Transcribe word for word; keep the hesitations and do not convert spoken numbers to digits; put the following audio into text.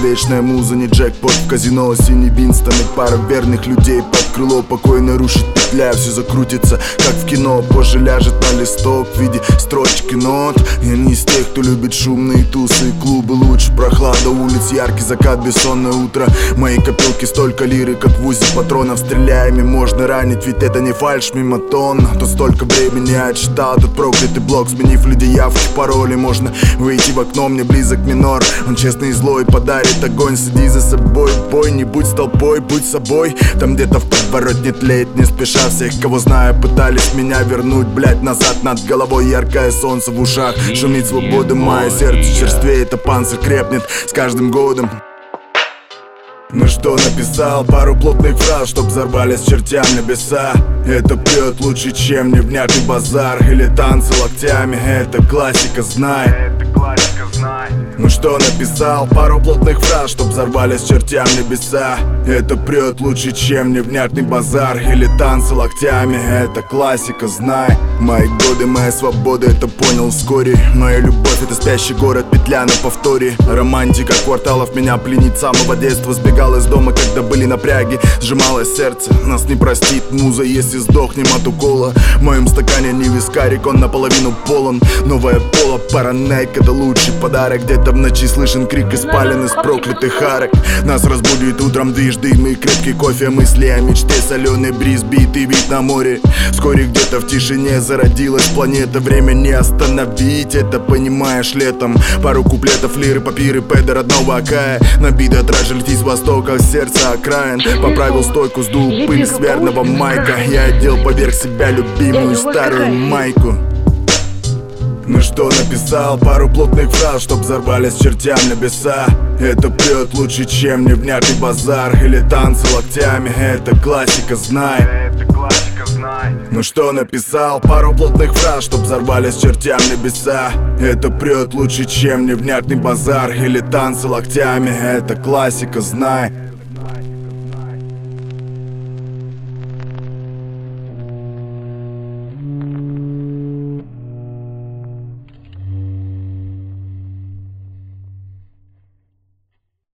вечная муза, не джекпот в казино. Синий Винстон и пара верных людей под крыло. Покойно рушит петля, все закрутится, как в кино. Позже ляжет на листок в виде строчки нот. Я не из тех, кто любит шумные тусы и клубы. Лучше прохлада улиц, яркий закат, бессонное утро. Мои копилки столько лиры, как в узе патронов. Стреляями можно ранить, ведь это не фальшь мимо тон. Тут столько времени отчитал этот проклятый блок. Сменив люди явки, пароли, можно выйти в окно, мне близок минор. Он честный и злой, подарит огонь. Следи за собой, бой, не будь с толпой, будь собой. Там где-то в подворотне тлеет не спеша. Всех, кого знаю, пытались меня вернуть, блять, назад над головой. Яркое солнце в ушах, шумит свобода. Мое сердце черствеет, а панцирь крепнет с каждым годом. Ну что написал? Пару плотных фраз, чтоб взорвались чертям небеса. Это прет лучше, чем невнятный базар или танцы локтями. Это классика, знай. Это классика, знай. Ну что написал? Пару плотных фраз, чтоб взорвались чертям небеса. Это прет лучше, чем невнятный базар или танцы локтями. Это классика, знай. Мои годы, моя свобода, это понял вскоре. Моя любовь — это спящий город, петля на повторе. Романтика кварталов меня пленит с самого детства. Сбегал из дома, когда были напряги, сжималось сердце. Нас не простит муза, если сдохнем от укола. В моем стакане не вискарик, он наполовину полон. Новая пола, паранейка, это лучший подарок. Где-то в ночи слышен крик из спален из проклятых арок. Нас разбудит утром движ, дым и крепкий кофе. Мысли о мечте, соленый бриз, битый вид на море. Вскоре где-то в тишине зародилась планета. Время не остановить, это понимаешь летом. Пару куплетов, лиры, папиры, пэда родного Акая. Набитая тража летит с востока, сердце окраин. Поправил стойку, сдул пыль с верного майка. Я одел поверх себя любимую старую майку. Ну что написал? Пару плотных фраз, чтоб взорвались чертям небеса. Это прет лучше, чем невнятный базар или танцы локтями. Это классика, знай. Это классика, знай. Ну что написал? Пару плотных фраз, чтоб взорвались чертям небеса. Это прет лучше, чем невнятный базар или танцы локтями. Это классика, знай.